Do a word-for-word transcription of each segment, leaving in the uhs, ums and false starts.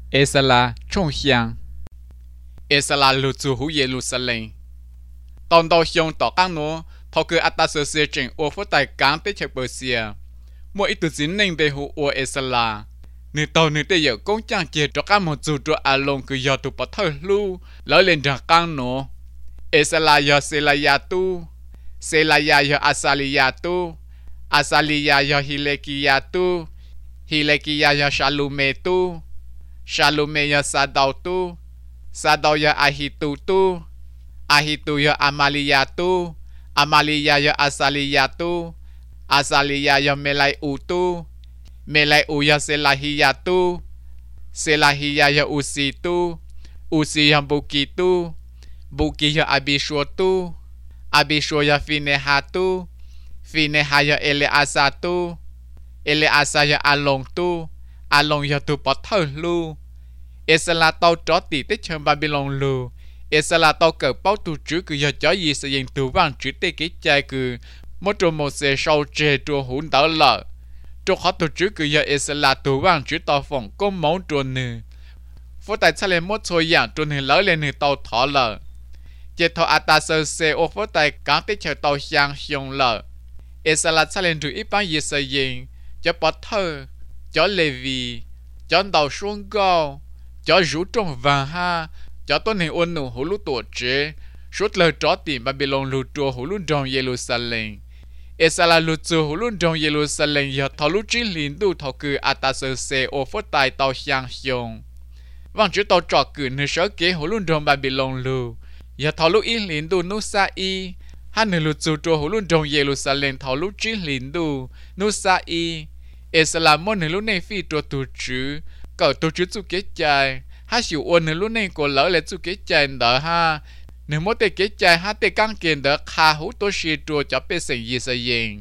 เอสลาช่องเฮียงเอสลาลุจูหูเยลูซาเล็งตอนดาวเฮียงต่อก้างโนทอคืออัตราเสียเสียจริงโอฟุตไตกางเตเชเปอร์เซียมัวอีตุจินเน่งเบหูโอเอสลาเนื้อตอนเนื้อเตยกงจังเกียดก้างมจูตัวอารมณ์คือยอตุปะเทลูแล้วเล่นจากก้างโนเอสลายอเซลายาตูเซลายายออาซาลิยาตูอาซาลิยายอฮิเลกิยาตูฮิเลกิยายอชาลูเมตูชาลูเมยอซาดาวตูซาดาวยออาฮิตูตูอาฮิตูยออามาลิยาตูอามาลิยายออาซาลิยาตูอาซาลิยายอเมไลอูตูเมไลอูยอเซลาฮิยาตูเซลาฮิยายออุซีตูอุซียอบุกิตูบุกิยออาบิชัวตูอาบิชัวยอฟิเนฮาตูฟิเนฮายอเอเลอาซาตูเอเลอาซายออาลงตูอาลงยอตูปอเทลูเอสลาเตาจอตีเตเชิงบาบิลองลูเอสลาเตาเกิดเป้าตูจื้อคือยอจอยีเสียงตูว่างจื้อเตกิใจคือมดตัวโมเสชาวเจตัวหุ่นเตอละตัวเขาตูจื้อคือยอเอสลาตัวว่างจื้อต่อฝั่งก้มมองตัวหนึ่งฟูแต่ทะเลมดโชยอย่างตัวหนึ่งแล้วเลยหนึ่งเตาถอละเจทออัตาเซเซโอฟูแต่กางเตเชิงเตาเฮียงเฮียงละเอสลาทะเลดูอีปังยีเสียงจะปอเทอจะเลวีจะดาวช่วงก้าcho rủ trong vàng ha cho tôi nên ôn nụ hữu lũ tổ chế suốt lời tró tìm Babylon lũ chùa hữu lũ trong Jerusalem Esala lũ chùa hữu lũ trong Jerusalem giờ thọ lũ trí liên đủ thọ cử Atasese ô phốt tài tàu xiang xiong vang chữ tàu trọ cử nơi sở kế hữu lũ trong Babylon lũ giờ thọ lũ ý liên đủ nụ sa y hai nơi lũ chùa chùa hữu lũ trong Jerusalem thọ lũ trí liên đủ nụ sa y Esala môn nơi lũ này phi trò tù chữ cậu tôi chú chú kế chạy ha chịu ôn nữa lúc này cô lỡ lại chú kế chạy đỡ ha nếu mỗi tê kế chạy ha tê căng kiện đỡ khá hú tôi xì chùa cho bê sinh gì sẽ yên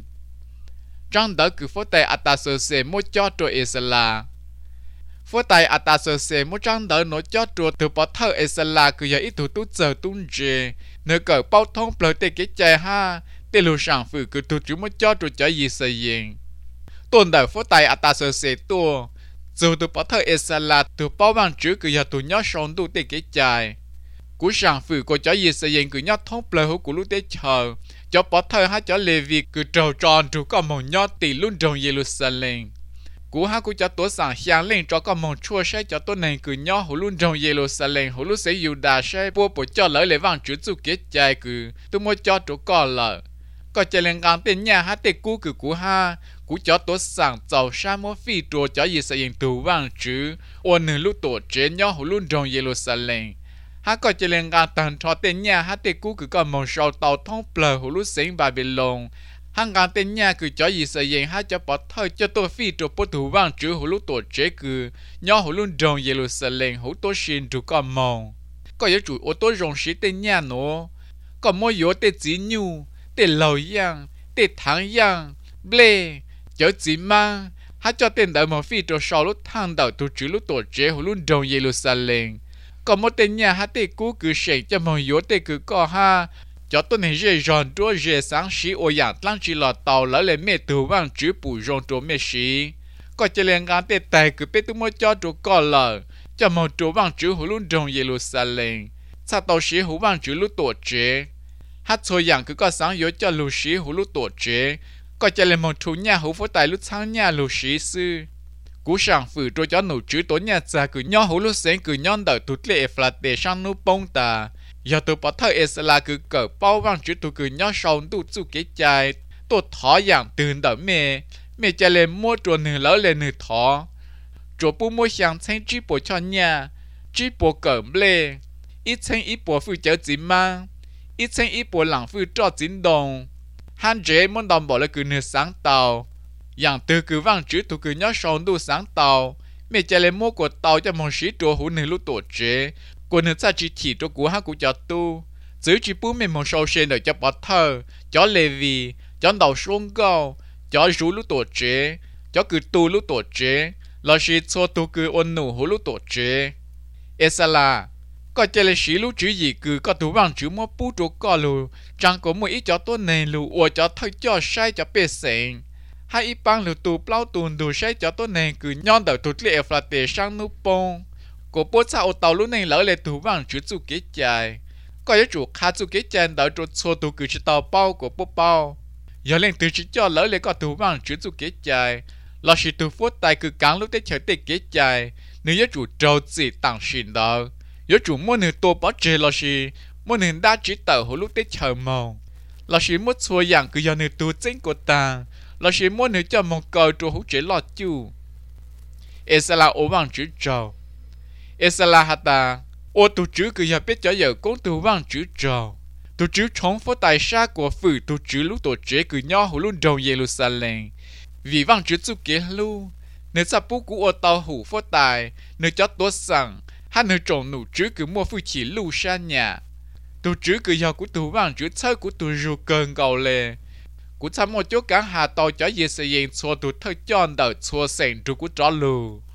trong đỡ cứ phố tay ata sơ sê mỗi cho chùa Esala phố tay ata sơ sê mỗi trong đỡ nó cho chùa từ bỏ thơ Esala cứ giờ ít thủ tú giờ tung dê nếu cậu bao thông lời tê kế chạy ha tê lù sẵn phử cứ thủ chú mỗi cho chùa cho gì sẽ yên tôn đỡ phố tay ata sơ sê tua dù tụi bỏ thơ Esala tụi bao bằng chữ cứ giờ tụi nhớ sống tụi tê kế chạy cú sẵn phử cô cho gì sẽ dành cứ nhớ thông lời hữu của lúc tế chờ cho bỏ thơ hát cho lê vi cứ trầu tròn tụi có mong nhớ tỷ luôn trong Jerusalem cú hát cú cho tổ sẵn hiang lên cho có mong chua sẽ cho tổ này cứ nhớ hữu luôn trong Jerusalem hữu lúc sẽ dù đà sẽ bố bố cho lỡ lệ vang chữ tụi kế chạy cứ tụi mua cho tụi có lỡ có chạy lên ngang tên nhà hát tê cú cứ cú ha cú cho tổ sẵn giàu sa mô phi trùa cho gì sẽ dành tù vang chữ ôn nửa lúc tổ chế nhỏ hữu luôn trong Jerusalem hát có chạy lên ngang tầng cho tên nhà hát tê cú cứ có mong sau tàu thông plờ hữu lúc sinh Babylon hát ngang tên nhà cứ cho gì sẽ dành hát cho bỏ thơ cho tổ phi trùa bố tù vang chữ hữu lúc tổ chế cứ nhỏ hữu luôn trong Jerusalem hữu tổ xin trù có mong có yếu chủ ô tô rộng sĩ tên nhà nó có mô yếu tên chỉ nhu tên lầu yang tên thắng yang ble chớ chỉ mang hát cho tên đợi một phi trò sau lúc thang đầu tu chữ lúc tổ chế hồ luôn trong Jerusalem còn một tên nhà hát tê cú cứ sạch cho mọi yếu tê cứ có ha cho tôi này dễ giòn đua dễ sáng sĩ ô dạng tăng chỉ lọt tàu lỡ lên mẹ tù vang chữ bù rong trố mẹ sĩ có cho lên ngán tê tài cứ bê tu mô cho trố có lờ cho mọi trố vang chữ hồ luôn trong Jerusalem sao tàu sĩ hồ vang chữ lúc tổ chế hát cho dạng cứ có sáng yếu cho lù sĩ hồ lúc tổ chế có chạy lên một thú nhà hữu phố tài lúc sáng nhà lù sĩ sư cú sẵn phử trôi cho nụ chữ tố nhà cha cứ nhỏ hữu lúc sáng cứ nhon đợi tụt lệ phạt để sang nụ bông ta giờ tụi bỏ thơ Esala cứ cỡ bao vang chữ tụi cứ nhỏ sâu tụi chú kế chạy tụi thỏ dạngตื่นđợi mẹ mẹ chạy lên mua trùa nửa lỡ lên nửa thỏ trùa bù mua sáng thanh chí bộ cho nhà chí bộ cỡ lệ ít thanh ít bộ phư chở chỉ mang ít thanh ít bộ lặng phư cho chính đồng hắn dễ muốn đòn bỏ lại cứ nửa sáng tàu dạng từ cứ vang chữ tụ cứ nhớ sòn đủ sáng tàu mẹ chạy lên mua của tàu cho một sĩ trùa hữu nửa lúc tổ chế của nửa xa chỉ chỉ cho của hắn của cho tu giữ chỉ bú mẹ một sâu sen để cho bỏ thơ cho lê vi cho đầu xuống gạo cho rú lúc tổ chế cho cứ tu lúc tổ chế là sĩ cho tu cứ ôn nụ hữu lúc tổ chế Esala có chạy lên sĩ lúc chữ gì cứ có thủ vang chữ mua bút chỗ có lù chẳng có một ít cho tôi này lù ủa cho thôi cho sai cho bê sẹn hai ít băng lù tù bao tùn đủ sai cho tôi này cứ nhon đợi tụt lệ phạt để sang nụ bông của bố cha ô tàu lúc này lỡ lại tù vang chữ chú kế chạy có yếu chủ khá chú kế chạy đỡ cho xô tù cử chỉ tàu bao của bố bao giờ lên từ chỉ cho lỡ lại có tù vang chữ chú kế chạy là chỉ tù phút tại cứ cắn lúc tới chờ tới kế chạy nếu yếu chủ trâu chỉ tặng xin đó yếu chủ mua nửa tô bỏ chơi là chỉ mua nửa đa chỉ tàu hồi lúc tới chờ mong là chỉ mua xua dạng cứ giờ nửa tù chính của ta là chỉ mua nửa cho mong cầu cho hỗ trợ lọt chú ê sẽ là ổ vang chữ trâu ê sẽ là hạt ta ô tù chữ cứ giờ biết cho giờ cũng tù vang chữ trâu tù chữ chống phố tài xa của phử tù chữ lúc tổ chế cứ nhỏ hồi lúc đầu Jerusalem vì vang chữ chú kế lưu nếu sa bố của ô tàu hủ phố tài nếu cho tốt rằng hai nếu trồng nụ chữ cứ mua phu chỉ lưu xa nhà tù chữ cứ giờ của tù vang chữ thơ của tù rù cơn gầu lề của tham một chỗ cả hà tàu cho dễ sẽ dành xua tù thơ chọn đợi xua sành tù của trò lưu